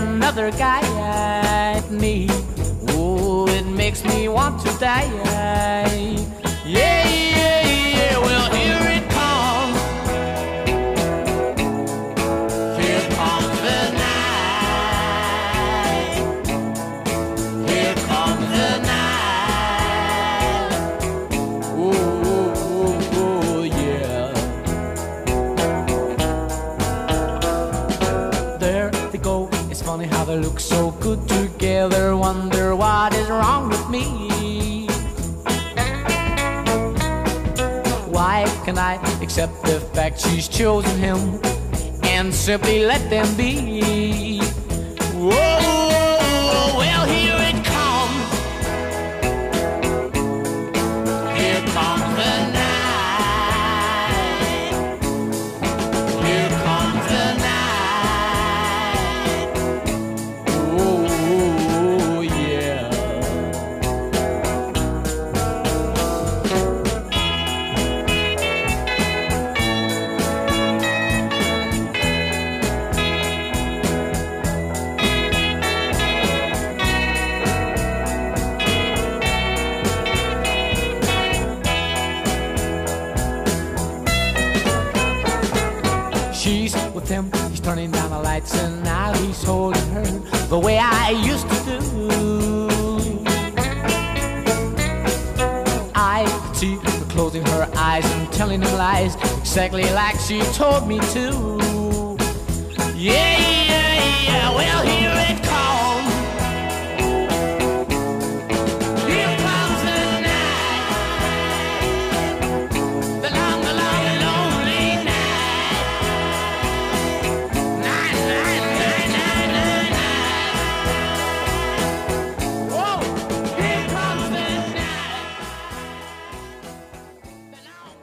another guy at me. Oh, it makes me want to die. Yeah, yeah, yeah, well, here it comes. Here comes the night. Here comes the night. Oh, oh, oh, oh, yeah. There they go. It's funny how they look so good together. Wonder what is wrong with me. Why can I accept the fact she's chosen him and simply let them be? Whoa, well, here it comes. Here comes the night. Here comes the night. Oh, yeah. She's with him, he's turning down the lights, and now he's holding her the way I used to do. I could see her closing her eyes and telling him lies, exactly like she told me to. Yeah, yeah, yeah, well, here it comes. Here comes the night. The long, lonely night. Night, night, night, night, night, night. Whoa, here comes the night. The long,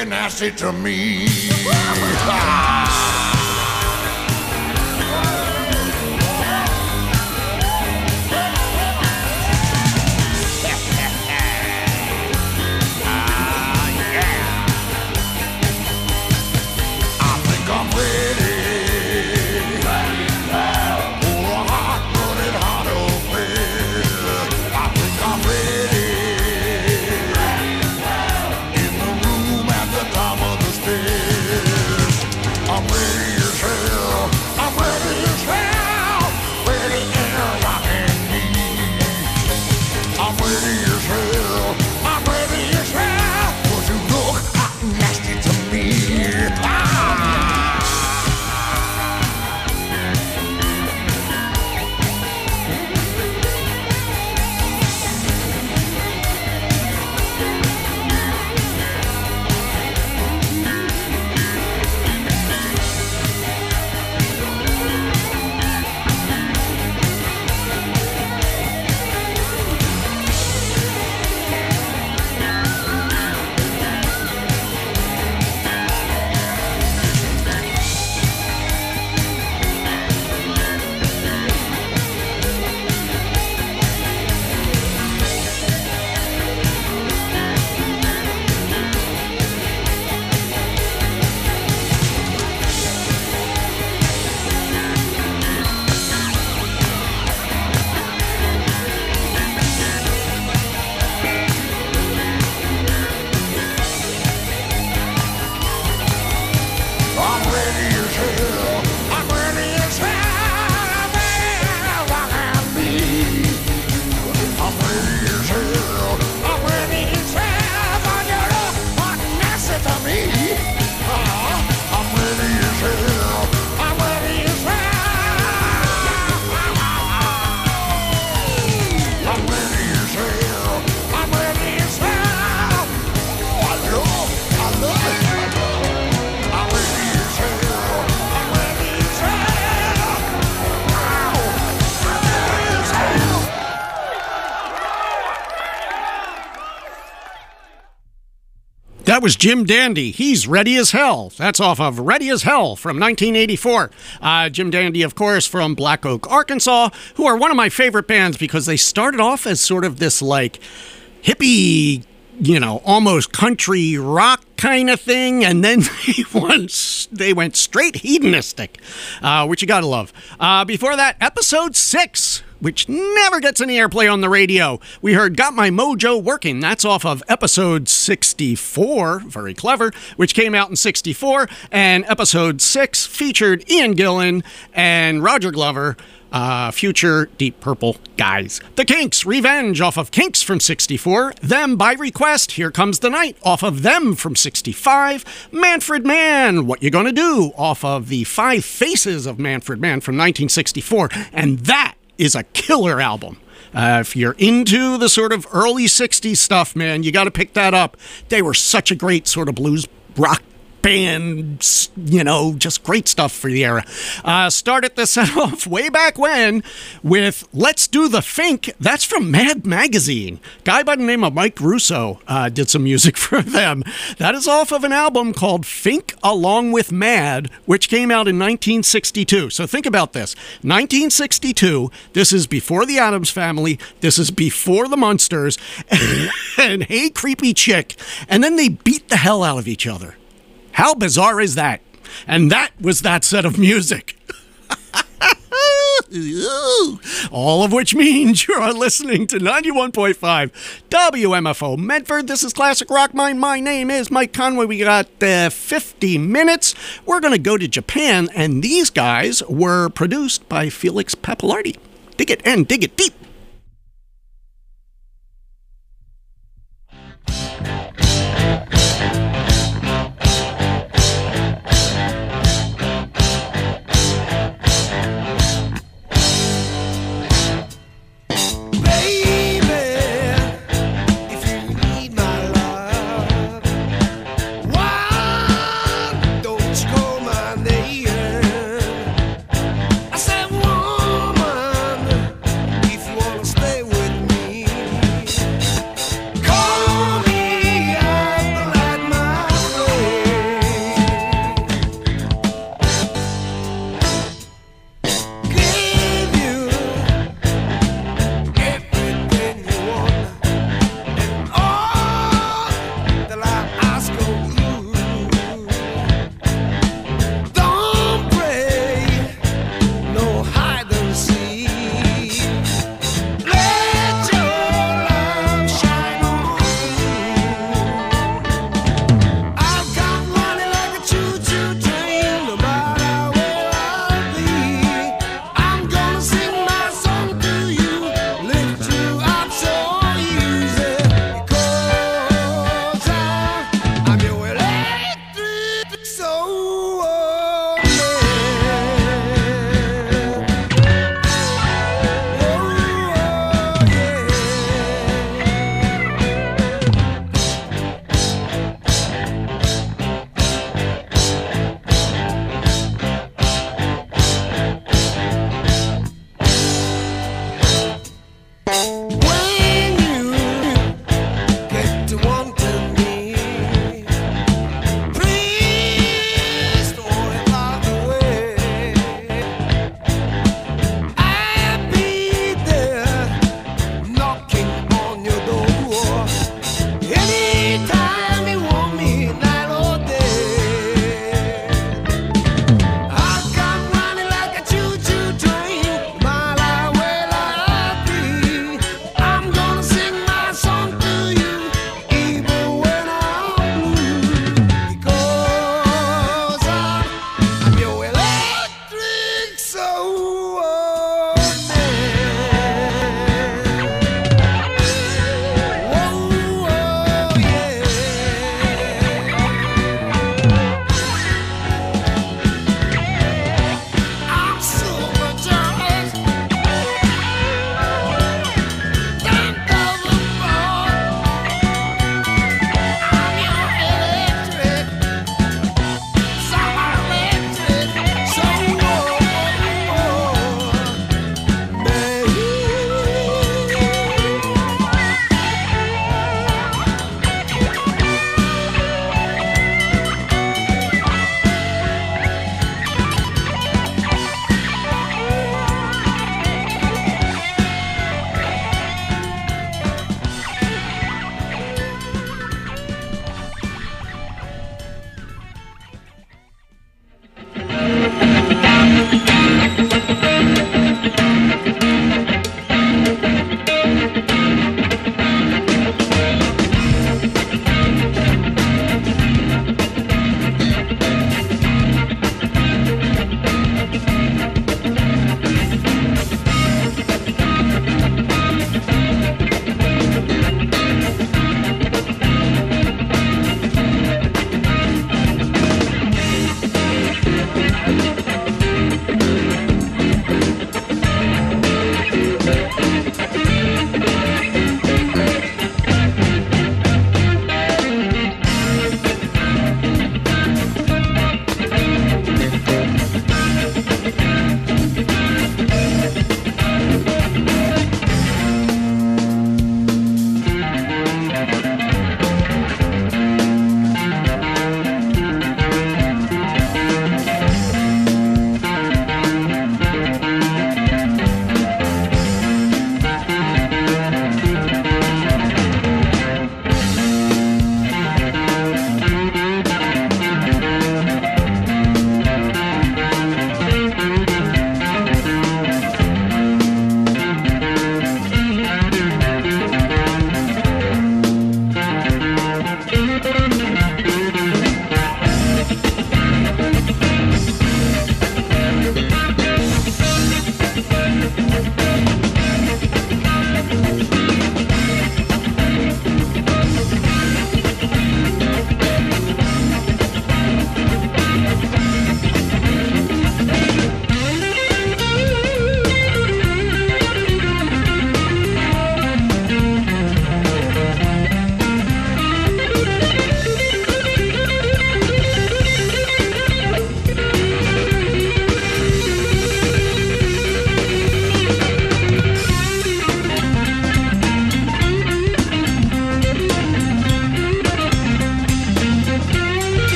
pretty nasty to me. That was Jim Dandy. He's Ready as Hell. That's off of Ready as Hell from 1984. Jim Dandy, of course, from Black Oak, Arkansas, who are one of my favorite bands because they started off as sort of this like hippie, almost country rock kind of thing, and then they went straight hedonistic, which you gotta love. Before that, episode 6, which never gets any airplay on the radio. We heard Got My Mojo Working. That's off of episode 64, very clever, which came out in 64. And episode 6 featured Ian Gillan and Roger Glover, future Deep Purple guys. The Kinks, Revenge, off of Kinks from 64. Them by Request, Here Comes the Night, off of Them from 65. Manfred Mann, What You Gonna Do, off of the Five Faces of Manfred Mann from 1964. And that is a killer album. If you're into the sort of early 60s stuff, man, you got to pick that up. They were such a great sort of blues rock band, just great stuff for the era. Started the set off way back when with Let's Do the Fink. That's from Mad Magazine. Guy by the name of Mike Russo did some music for them. That is off of an album called Fink Along with Mad, which came out in 1962. So think about this. 1962, this is before the Addams Family, this is before the Munsters, and Hey Creepy Chick, and then they beat the hell out of each other. How bizarre is that? And that was that set of music. All of which means you are listening to 91.5 WMFO Medford. This is Classic Rock Mind. My name is Mike Conway. We got 50 minutes. We're going to go to Japan, and these guys were produced by Felix Pappalardi. Dig it and dig it deep. If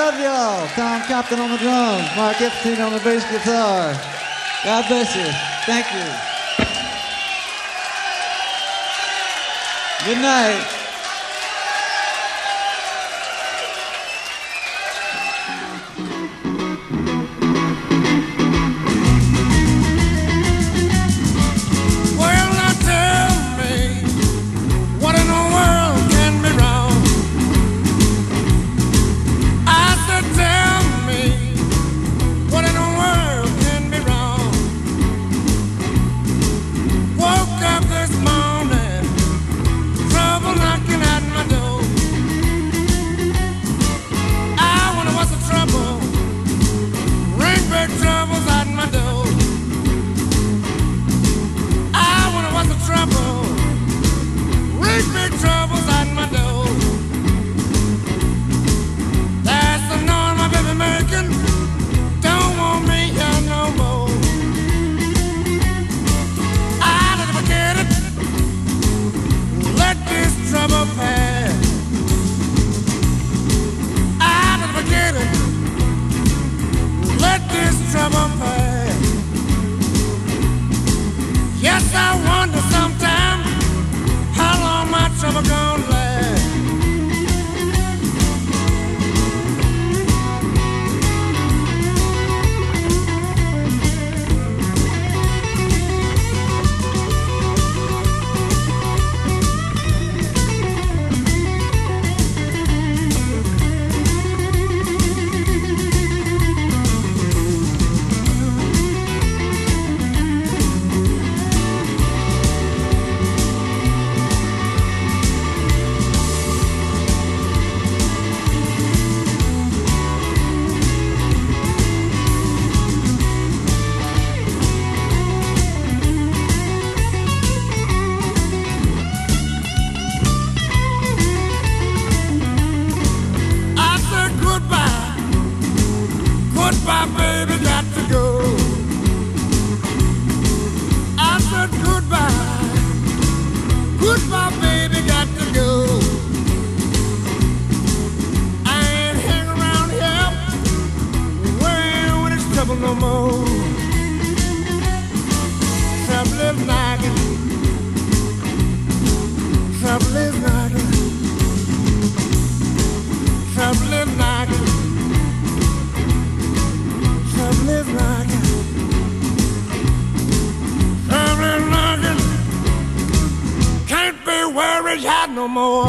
love y'all. Tom Compton on the drums, Mark Epstein on the bass guitar. God bless you. Thank you. Good night. No more.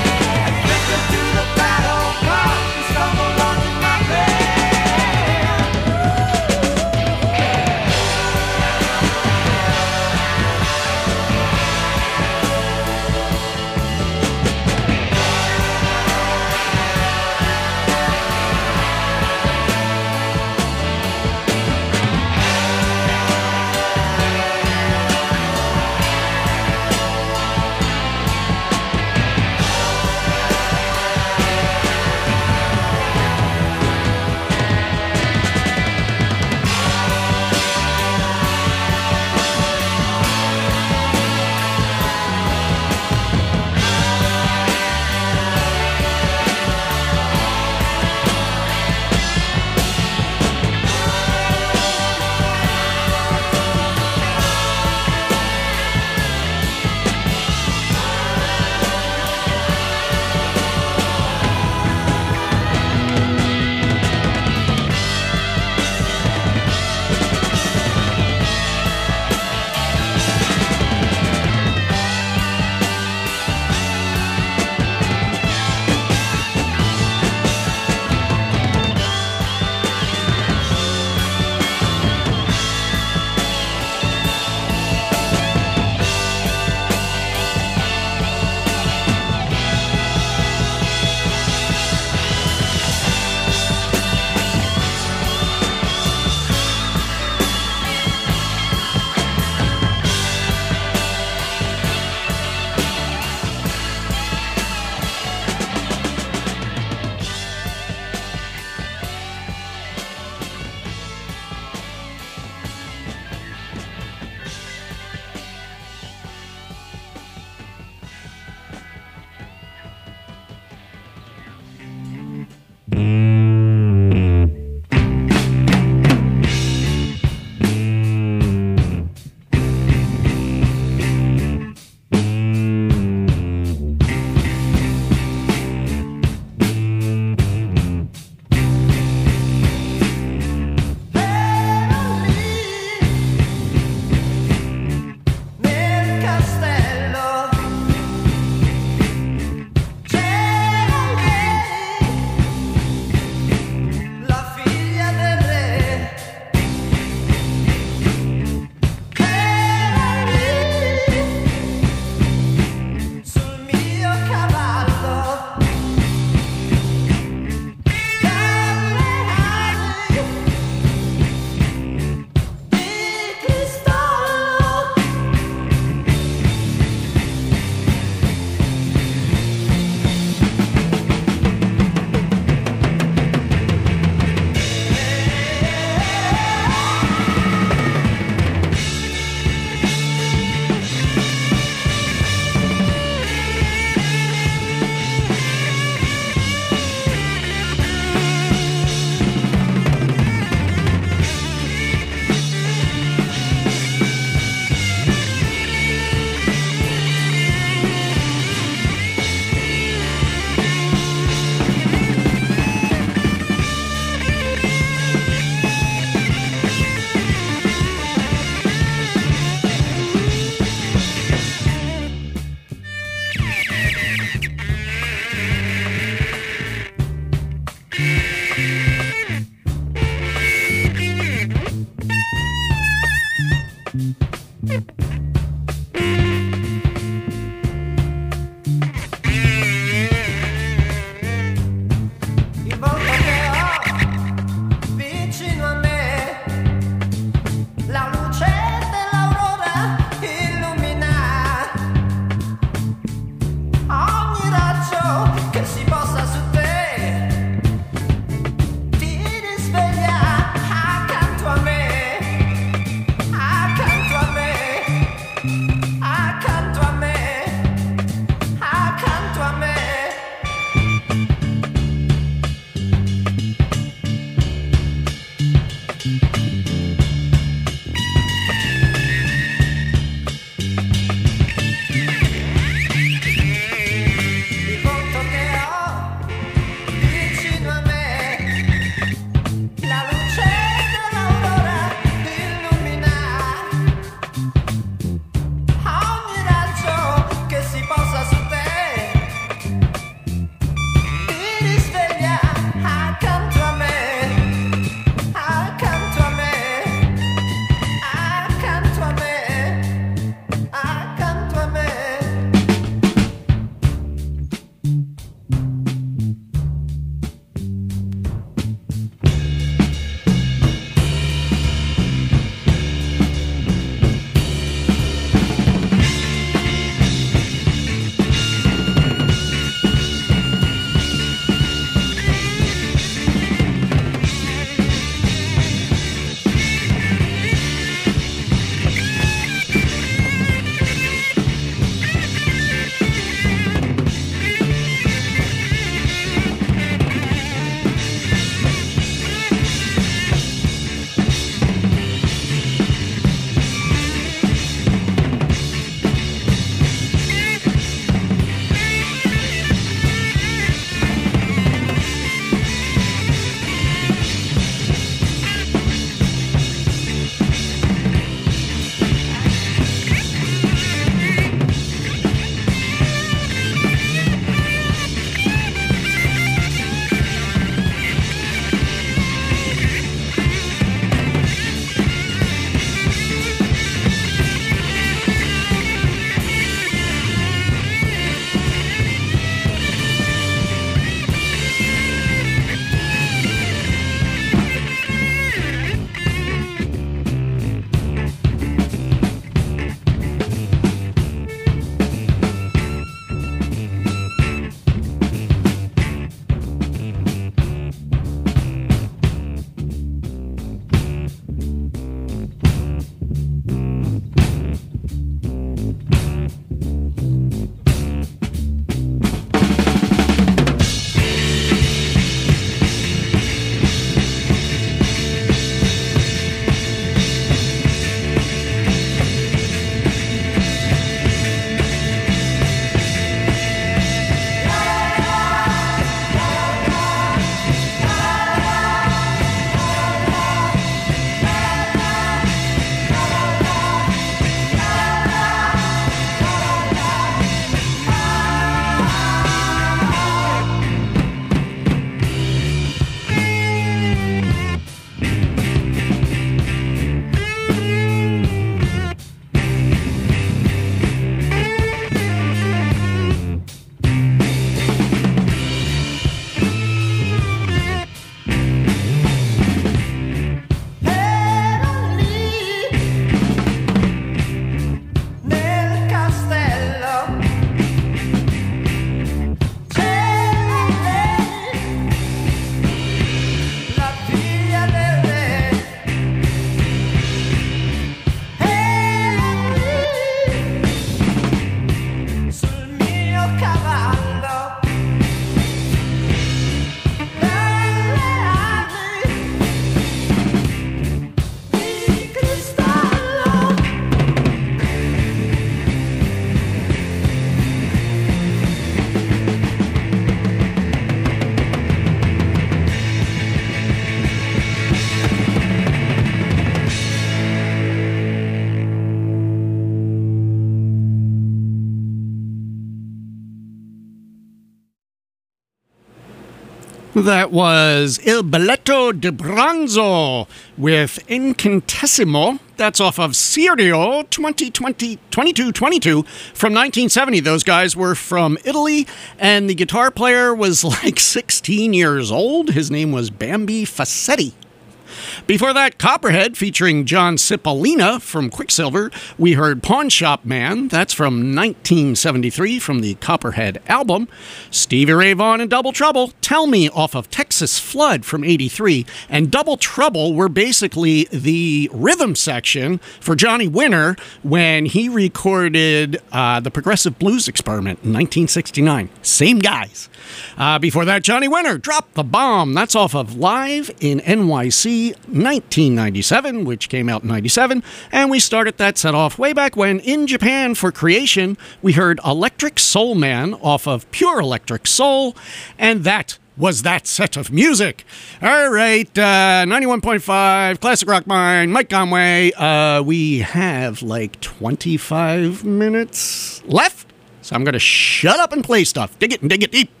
That was Il Balletto di Bronzo with Incantissimo. That's off of Sirio 2222 from 1970. Those guys were from Italy, and the guitar player was like 16 years old. His name was Bambi Fassetti. Before that, Copperhead featuring John Cipollina from Quicksilver. We heard Pawn Shop Man. That's from 1973 from the Copperhead album. Stevie Ray Vaughan and Double Trouble. Tell Me off of Texas Flood from 83. And Double Trouble were basically the rhythm section for Johnny Winter when he recorded the Progressive Blues Experiment in 1969. Same guys. Before that, Johnny Winter, Drop the Bomb. That's off of Live in NYC 1997, which came out in 97. And we started that set off way back when in Japan for Creation, we heard Electric Soul Man off of Pure Electric Soul. And that was that set of music. All right, 91.5 Classic Rock Mine, Mike Conway. We have like 25 minutes left, so I'm going to shut up and play stuff. Dig it and dig it deep.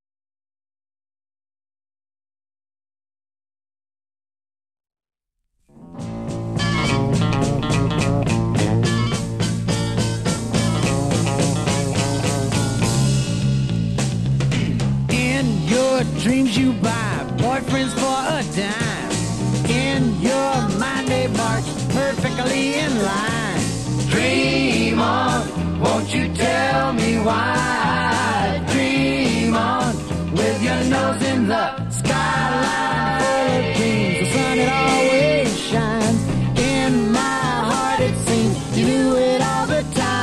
Dreams you buy, boyfriends for a dime. In your mind they march perfectly in line. Dream on, won't you tell me why? Dream on, with your nose in the skyline full of dreams. The sun it always shines. In my heart it seems you do it all the time.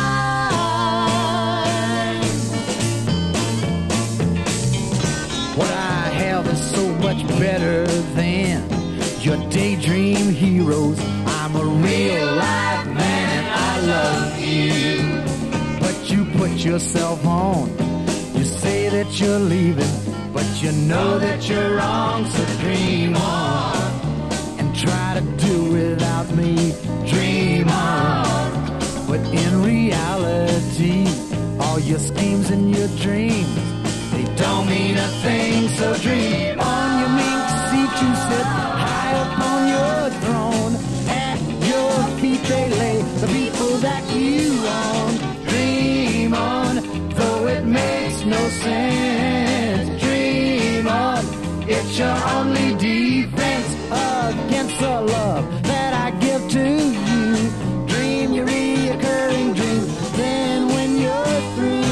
What I have is so much better than your daydream heroes. I'm a real life man and I love you. But you put yourself on. You say that you're leaving, but you know that you're wrong. So dream on and try to do without me. Dream on. But in reality, all your schemes and your dreams, they don't mean a thing, so dream on. Your mink seat you sit high up on your throne. At your feet they lay the people that you own. Dream on, though it makes no sense. Dream on, it's your only defense against the love that I give to you. Dream your reoccurring dreams, then when you're through,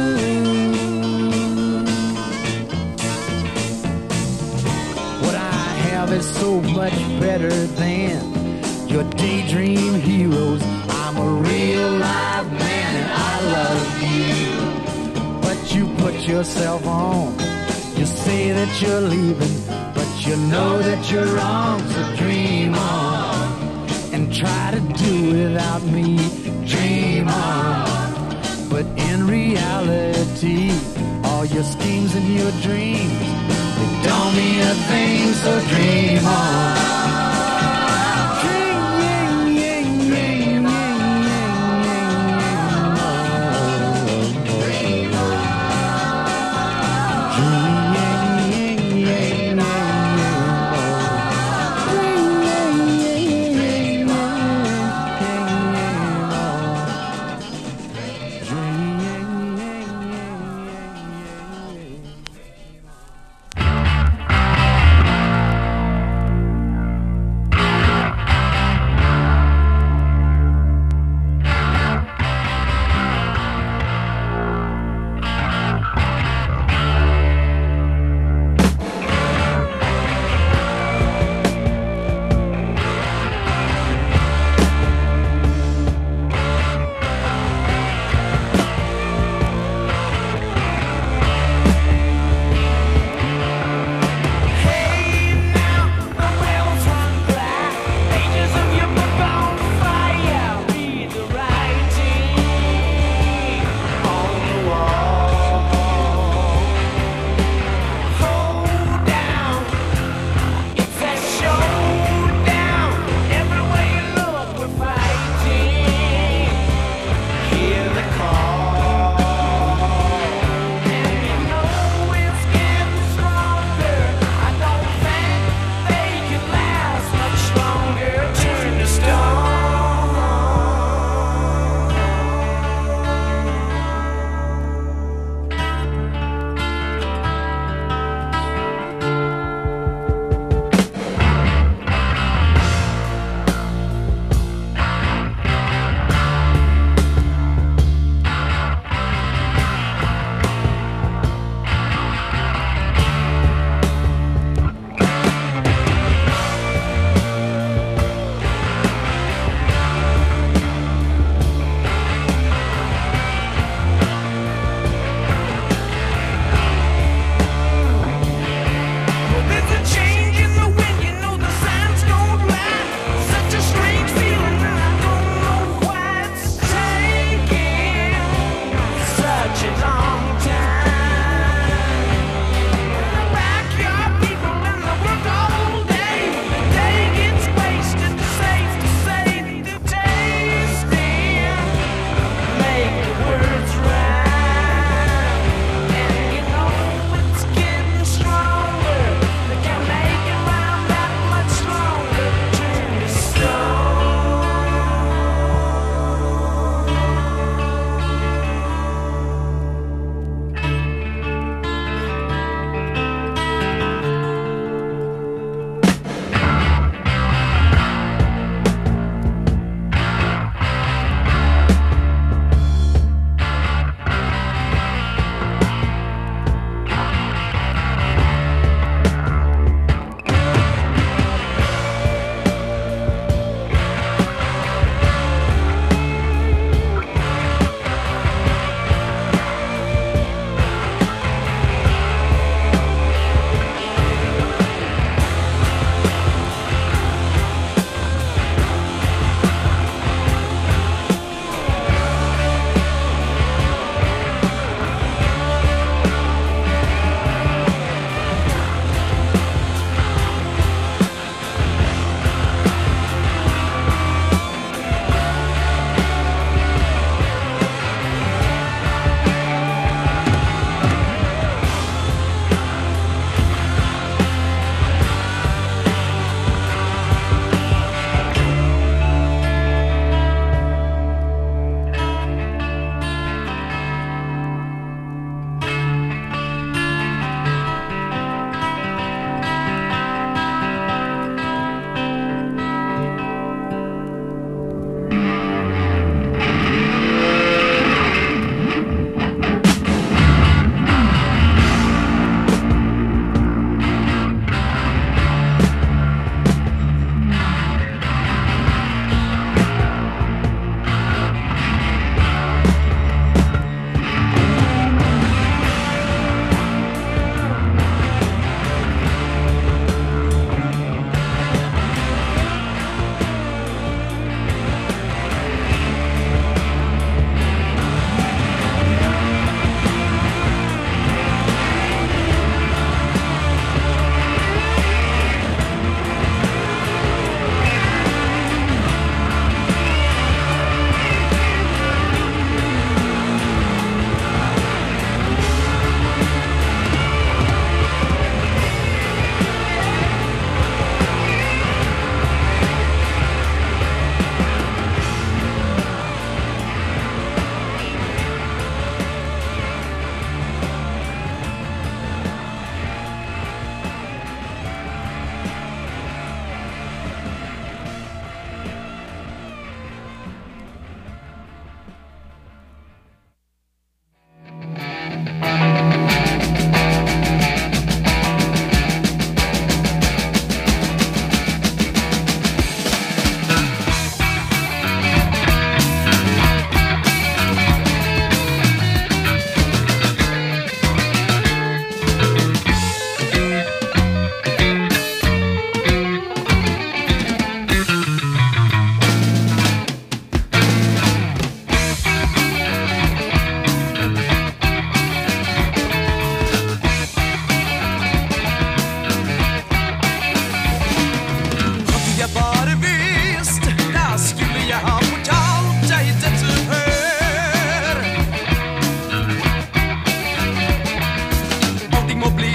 is so much better than your daydream heroes. I'm a real live man and I love you. But you put yourself on. You say that you're leaving, but you know that you're wrong. So dream on and try to do without me. Dream on. But in reality, all your schemes and your dreams, they don't mean a thing, so dream on.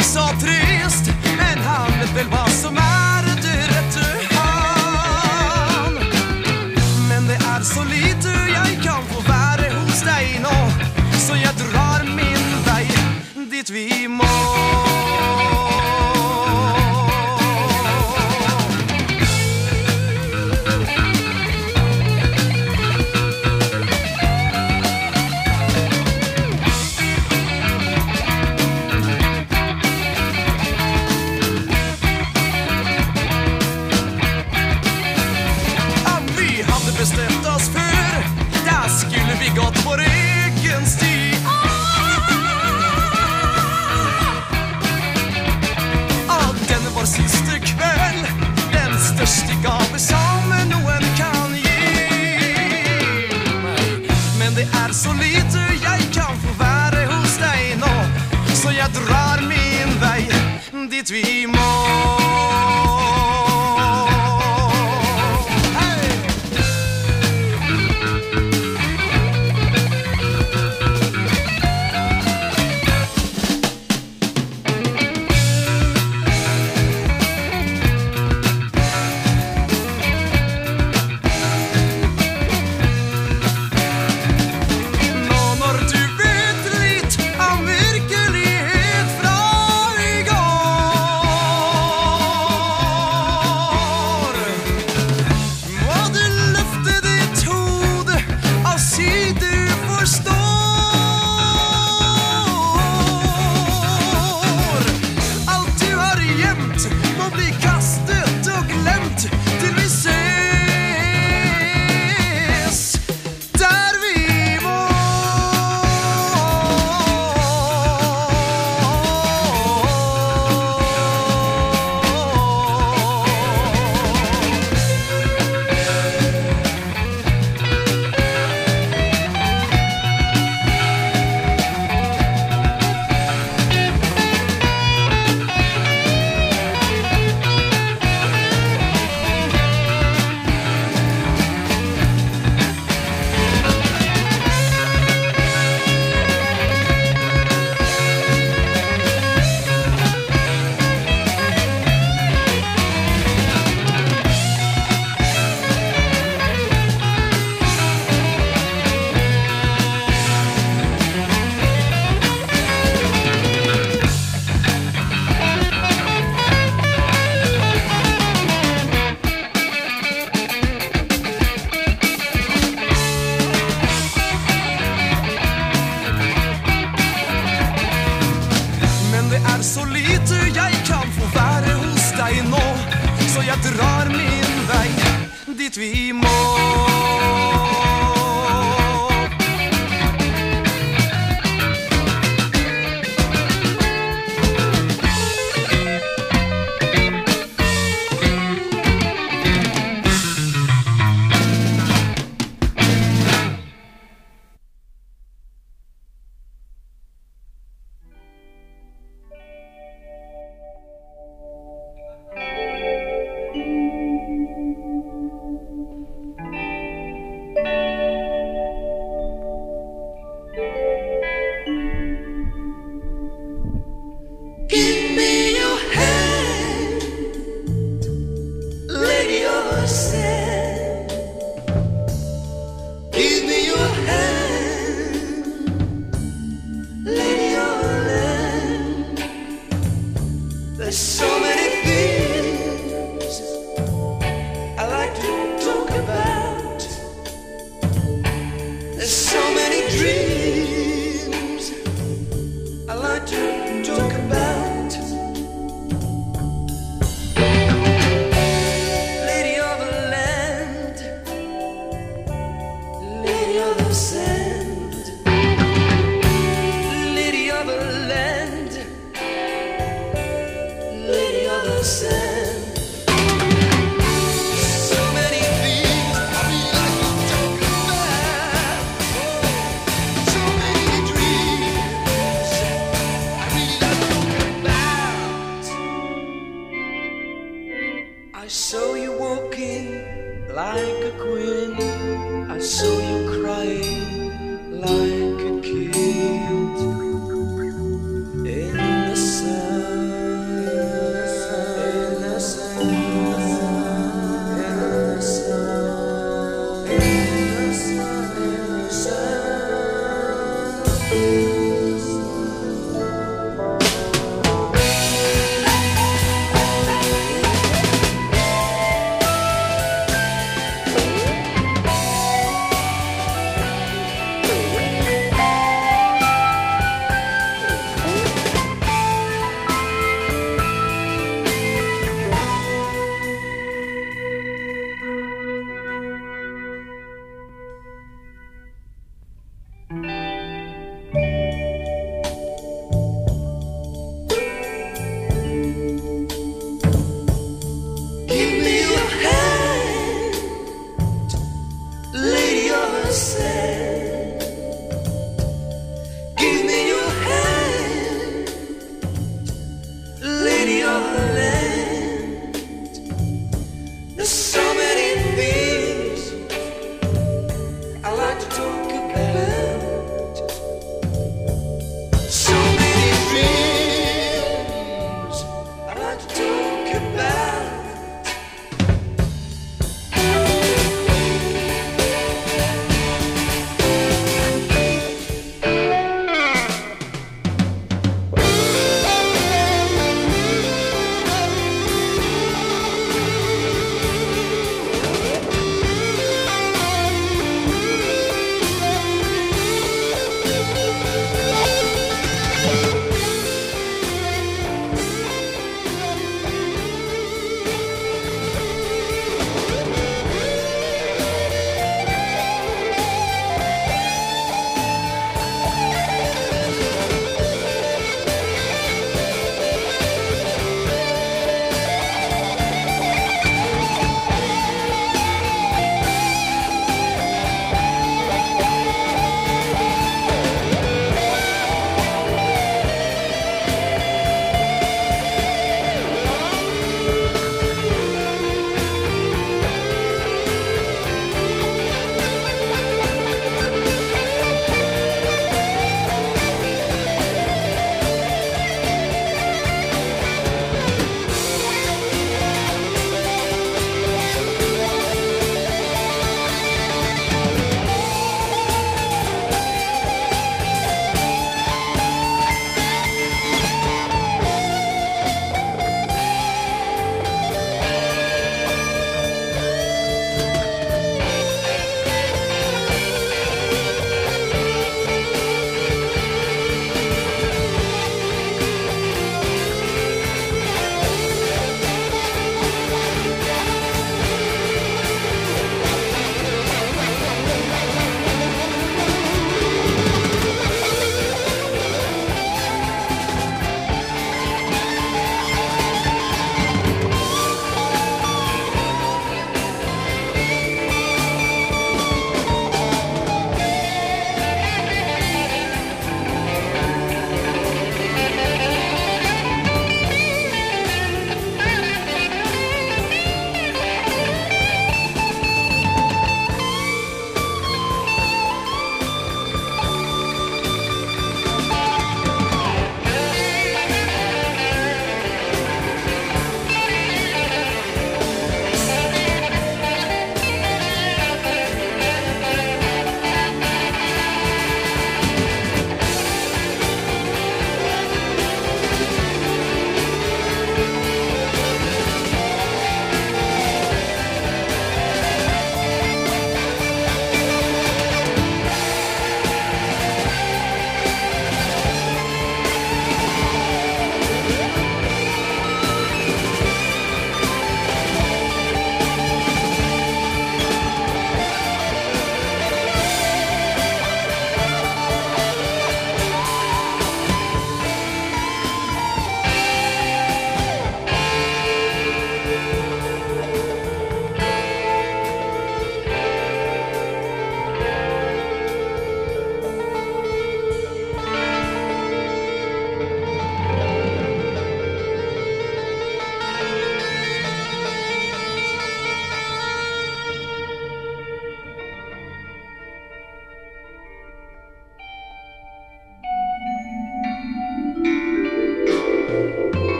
så trist, men han vet vel hva som er det rette han. Men det er så lite jeg kan få være hos deg nå, så jeg drar min vei dit vi må. Bestemt oss før, da skulle vi gått vår egen sti. Og denne vår siste kveld, den største gave som noen kan gi meg. Men det er så lite jeg kan få være hos deg nå, så jeg drar min vei dit vi må. Så lite jeg kan få være hos deg nå, så jeg drar min vei dit vi må. like a kid in the sun.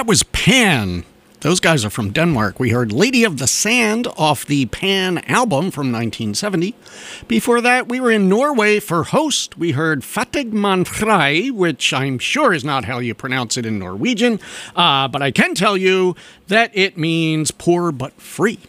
was Pan. Those guys are from Denmark. We heard Lady of the Sand off the Pan album from 1970. Before that, we were in Norway for Host. We heard Fattig man fri, which I'm sure is not how you pronounce it in Norwegian, but I can tell you that it means poor but free.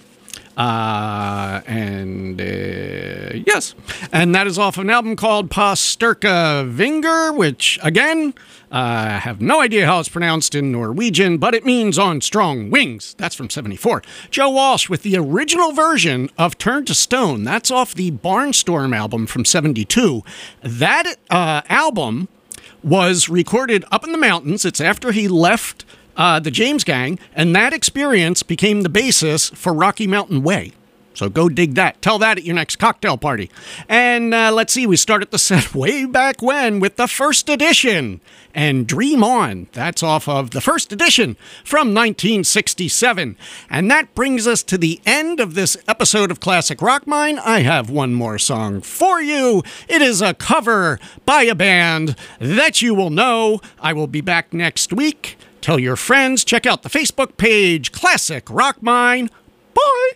Yes. And that is off an album called Pasterka Vinger, which, again, I have no idea how it's pronounced in Norwegian, but it means on strong wings. That's from 74. Joe Walsh with the original version of Turn to Stone. That's off the Barnstorm album from 72. That album was recorded up in the mountains. It's after he left the James Gang, and that experience became the basis for Rocky Mountain Way. So go dig that. Tell that at your next cocktail party. And let's see, we started the set way back when with the First Edition and Dream On. That's off of the First Edition from 1967. And that brings us to the end of this episode of Classic Rock Mine. I have one more song for you. It is a cover by a band that you will know. I will be back next week. Tell your friends. Check out the Facebook page, Classic Rock Mine. Bye.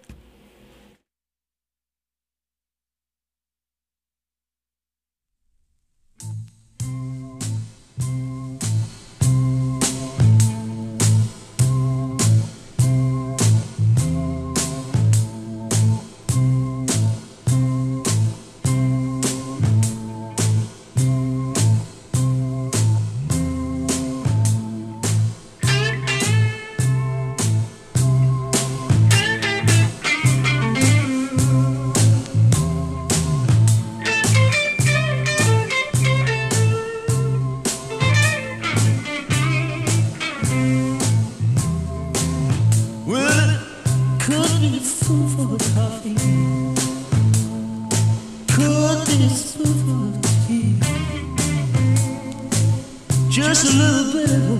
Just a little bit